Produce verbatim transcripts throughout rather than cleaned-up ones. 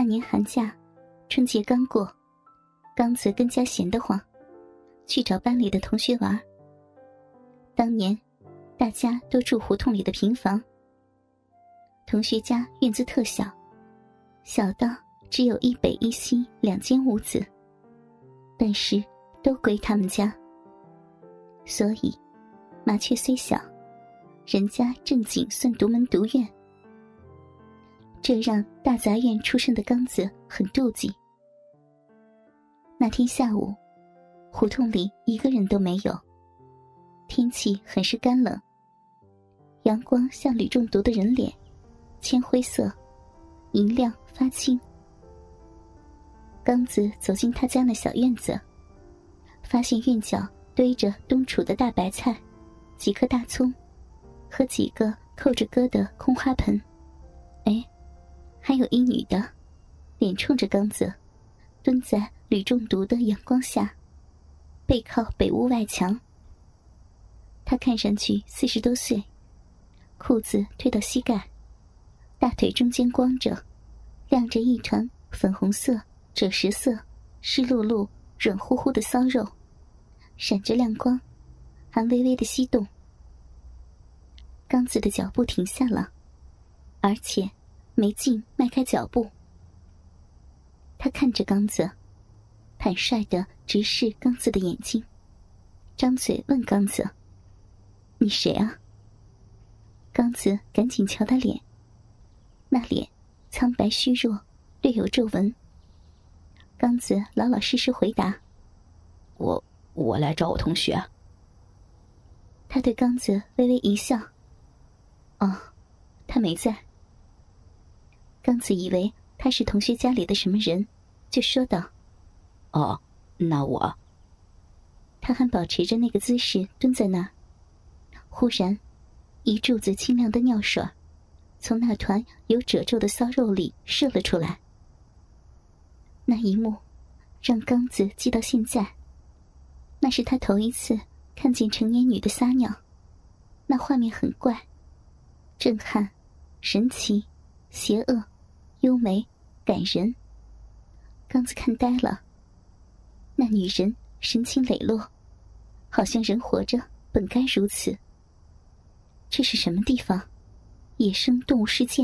年寒假，春节刚过，刚子更加闲得慌，去找班里的同学玩。当年大家都住胡同里的平房，同学家院子特小，小到只有一北一西两间屋子，但是都归他们家。所以麻雀虽小，人家正经算独门独院，这让大杂院出身的刚子很妒忌。那天下午，胡同里一个人都没有，天气很是干冷，阳光像铝中毒的人脸，铅灰色，银亮发青。刚子走进他家那小院子，发现院角堆着冬储的大白菜，几颗大葱和几个扣着疙的空花盆。哎，还有一女的，脸冲着刚子，蹲在铝中毒的阳光下，背靠北屋外墙。她看上去四十多岁，裤子退到膝盖，大腿中间光着，亮着一团粉红色、赭石色、湿漉漉、软乎乎的骚肉，闪着亮光，还微微的翕动。刚子的脚步停下了，而且没劲迈开脚步。他看着刚子，坦率地直视刚子的眼睛，张嘴问刚子：“你谁啊？”刚子赶紧瞧他脸，那脸苍白虚弱，略有皱纹。刚子老老实实回答：“ 我我来找我同学。” 他对刚子微微一笑：“哦，他没在。”刚子以为他是同学家里的什么人，就说道：“ 哦，那我……” 他还保持着那个姿势蹲在那儿。忽然，一柱子清亮的尿水从那团有褶皱的骚肉里射了出来。那一幕让刚子记到现在，那是他头一次看见成年女的撒尿，那画面很怪，震撼、神奇、邪恶、优美、感人。刚子看呆了，那女人神情磊落，好像人活着本该如此。这是什么地方？野生动物世界？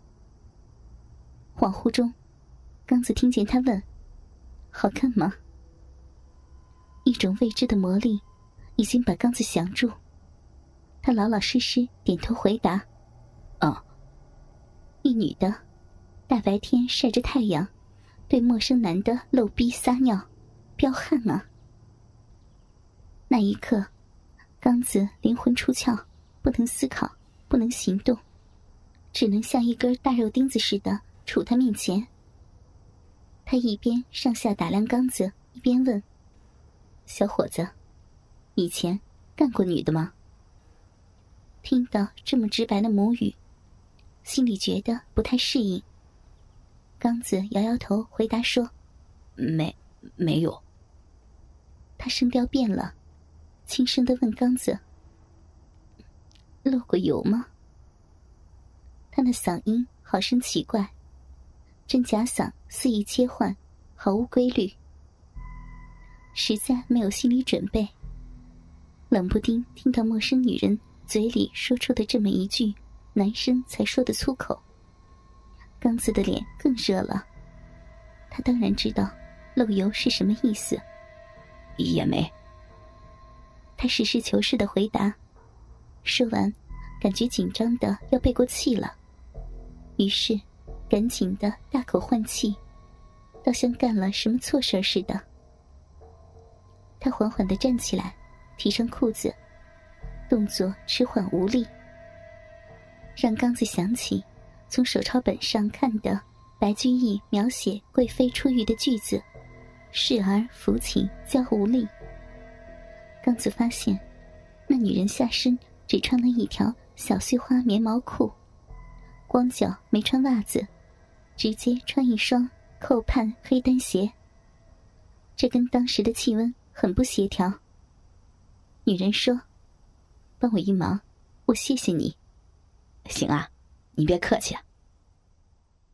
恍惚中，刚子听见他问：“好看吗？”一种未知的魔力已经把刚子降住，他老老实实点头回答：“ 嗯。” 一女的，大白天晒着太阳，对陌生男的露逼撒尿，彪悍啊！那一刻，刚子灵魂出窍，不能思考，不能行动，只能像一根大肉钉子似的杵他面前。他一边上下打量刚子，一边问：“小伙子，以前干过女的吗？”听到这么直白的母语，心里觉得不太适应。刚子摇摇头回答说：“ 没没有。” 他声调变了，轻声地问刚子：“漏过油吗？”他那嗓音好生奇怪，真假嗓肆意切换，毫无规律。实在没有心理准备，冷不丁听到陌生女人嘴里说出的这么一句男生才说的粗口，刚子的脸更热了。他当然知道漏油是什么意思。 也没。 他实事求是的回答，说完感觉紧张的要背过气了，于是赶紧的大口换气，倒像干了什么错事似的。他缓缓地站起来，提上裤子，动作迟缓无力，让刚子想起从手抄本上看的白居易描写贵妃出狱的句子：“侍儿抚寝娇无力。”刚子发现那女人下身只穿了一条小碎花棉毛裤，光脚没穿袜子，直接穿一双扣盼黑单鞋，这跟当时的气温很不协调。女人说：“帮我一忙，我谢谢你。” 行啊，你别客气。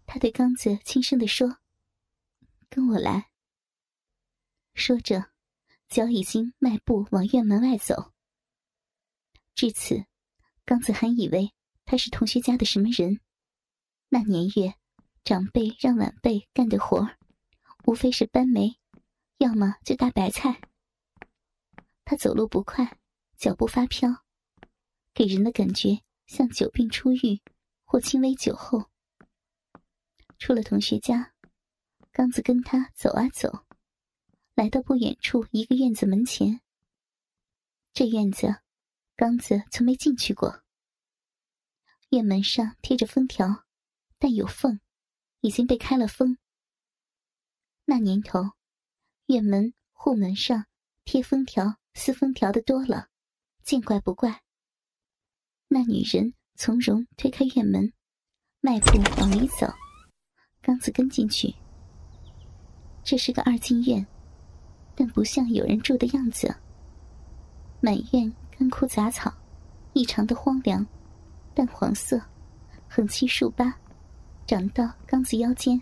他对刚子轻声地说：“跟我来。”说着，脚已经迈步往院门外走。至此，刚子还以为他是同学家的什么人。那年月，长辈让晚辈干的活儿，无非是搬煤，要么就大白菜。他走路不快，脚步发飘，给人的感觉像久病初愈或轻微酒后。出了同学家，刚子跟他走啊走，来到不远处一个院子门前。这院子，刚子从没进去过。院门上贴着封条，但有缝，已经被开了封。那年头，院门、户门上贴封条、撕封条的多了，见怪不怪。那女人从容推开院门，迈步往里走，刚子跟进去。这是个二进院，但不像有人住的样子。满院干枯杂草，异常的荒凉，淡黄色，横七竖八，长到刚子腰间。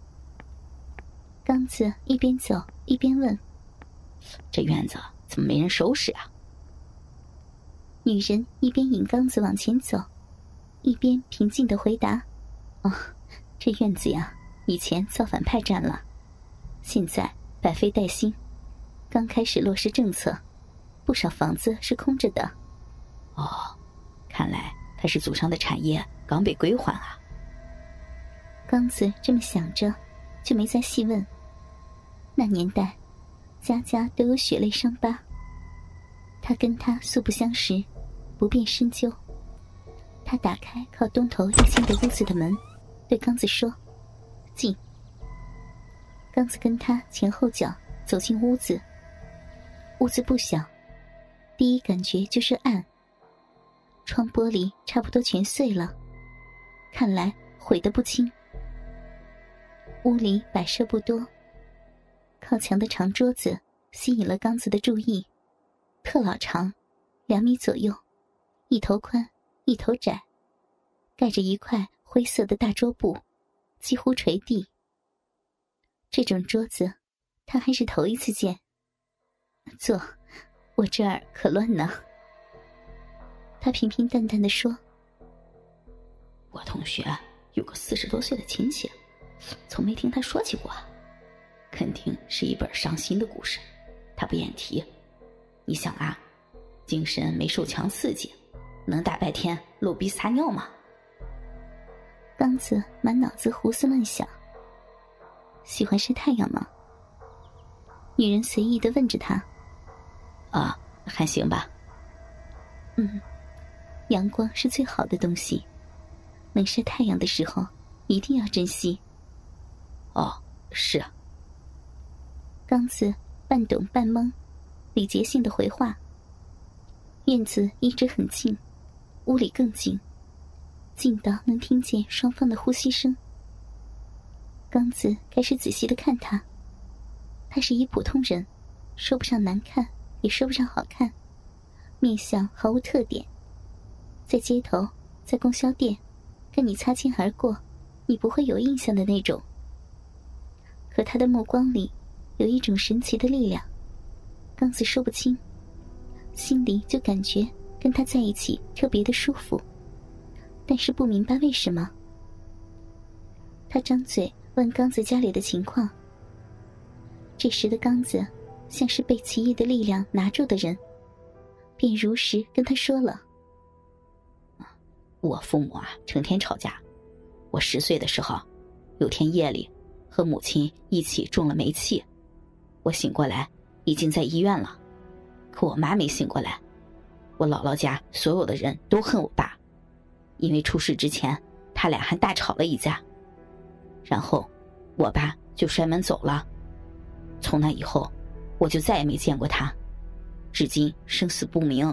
刚子一边走一边问：“ 这院子怎么没人收拾啊？” 女人一边引刚子往前走，一边平静地回答：“哦，这院子呀，以前造反派占了，现在百废待兴，刚开始落实政策，不少房子是空着的。” 哦，看来他是祖上的产业刚被归还啊。 刚子这么想着，就没再细问。那年代，家家都有血泪伤疤。他跟他素不相识，不便深究。他打开靠东头一间的屋子的门，对刚子说：“进。”刚子跟他前后脚走进屋子。屋子不小，第一感觉就是暗。窗玻璃差不多全碎了，看来毁得不轻。屋里摆设不多，靠墙的长桌子吸引了刚子的注意，特老长，两米左右，一头宽一头窄，盖着一块灰色的大桌布，几乎垂地。这种桌子他还是头一次见。坐，我这儿可乱呢。他平平淡淡地说：“ 我同学有个四十多岁的亲戚，从没听他说起过，肯定是一本伤心的故事，他不愿提。你想啊，精神没受强刺激，能大白天露鼻撒尿吗？” 刚子满脑子胡思乱想。喜欢晒太阳吗？女人随意地问着他。 啊，还行吧。 嗯，阳光是最好的东西，能晒太阳的时候一定要珍惜。 哦，是啊。 刚子半懂半懵，礼节性的回话。院子一直很静，屋里更静，静到能听见双方的呼吸声。刚子开始仔细地看他，他是一普通人，说不上难看，也说不上好看，面相毫无特点。在街头，在供销店，跟你擦肩而过，你不会有印象的那种。可他的目光里有一种神奇的力量，刚子说不清，心里就感觉跟他在一起特别的舒服，但是不明白为什么。他张嘴问刚子家里的情况。这时的刚子像是被奇异的力量拿住的人，便如实跟他说了：“ 我父母啊，成天吵架。我十岁的时候，有天夜里和母亲一起中了煤气，我醒过来已经在医院了。可我妈没醒过来。我姥姥家所有的人都恨我爸，因为出事之前他俩还大吵了一架。然后我爸就摔门走了。从那以后，我就再也没见过他，至今生死不明。”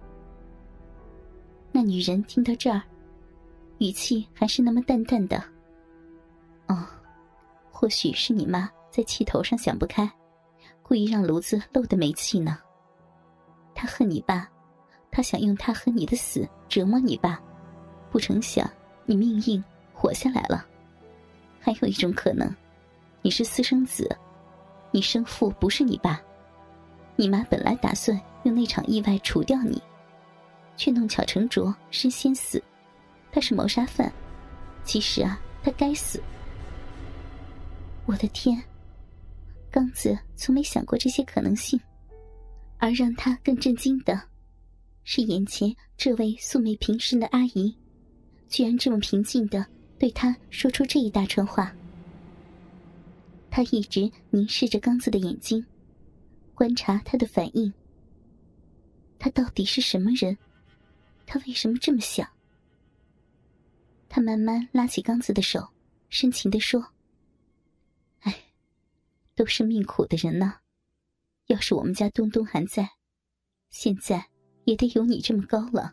那女人听到这儿，语气还是那么淡淡的：“哦，或许是你妈在气头上想不开，故意让炉子漏的煤气呢。她恨你爸，她想用她和你的死折磨你爸，不成想你命硬活下来了。” 还有一种可能，你是私生子，你生父不是你爸，你妈本来打算用那场意外除掉你，却弄巧成拙，身先死。他是谋杀犯，其实啊，他该死。我的天，刚子从没想过这些可能性，而让他更震惊的是，眼前这位素昧平生的阿姨，居然这么平静地对他说出这一大串话。他一直凝视着刚子的眼睛，观察他的反应。他到底是什么人？他为什么这么想？他慢慢拉起刚子的手，深情地说：哎，都是命苦的人呐，要是我们家东东还在，现在也得有你这么高了。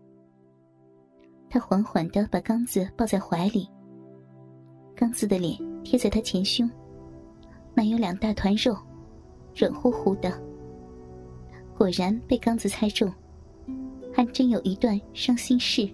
他缓缓地把刚子抱在怀里，刚子的脸贴在他前胸，满有两大团肉，软乎乎的。果然被刚子猜中，还真有一段伤心事。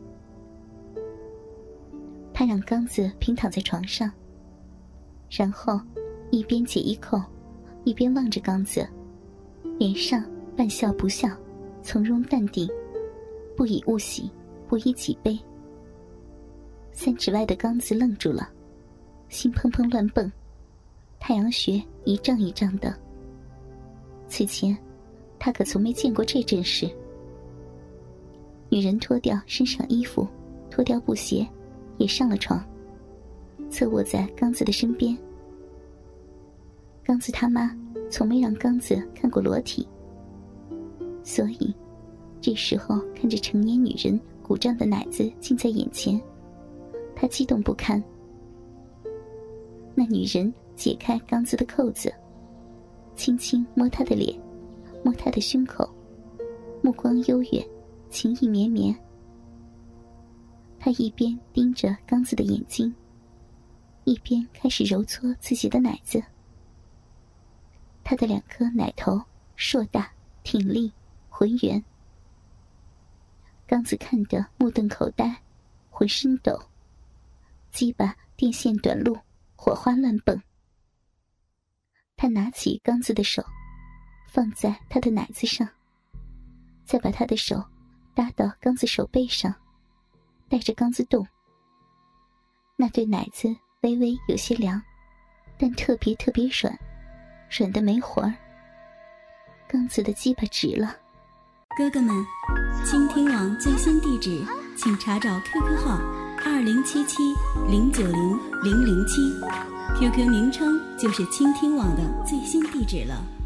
他让刚子平躺在床上，然后一边解衣扣，一边望着刚子，脸上半笑不笑，从容淡定，不以物喜，不以己悲。三指外的刚子愣住了，心砰砰乱蹦，太阳穴一胀一胀的。此前他可从没见过这阵势。女人脱掉身上衣服，脱掉布鞋，也上了床，侧卧在刚子的身边。刚子他妈从没让刚子看过裸体，所以这时候看着成年女人鼓胀的奶子近在眼前，他激动不堪。那女人解开刚子的扣子，轻轻摸他的脸，摸他的胸口，目光悠远，情意绵绵。他一边盯着刚子的眼睛，一边开始揉搓自己的奶子。他的两颗奶头硕大、挺立、浑圆。刚子看得目瞪口呆，浑身抖，鸡巴电线短路，火花乱蹦。他拿起刚子的手，放在他的奶子上，再把他的手搭到刚子手背上，带着刚子动。那对奶子微微有些凉，但特别特别软，软得没魂儿。刚子的鸡巴直了。 哥哥们，倾听网最新地址请查找 Q Q 号二零七七零九零零零七 ，Q Q 名称就是倾听网的最新地址了。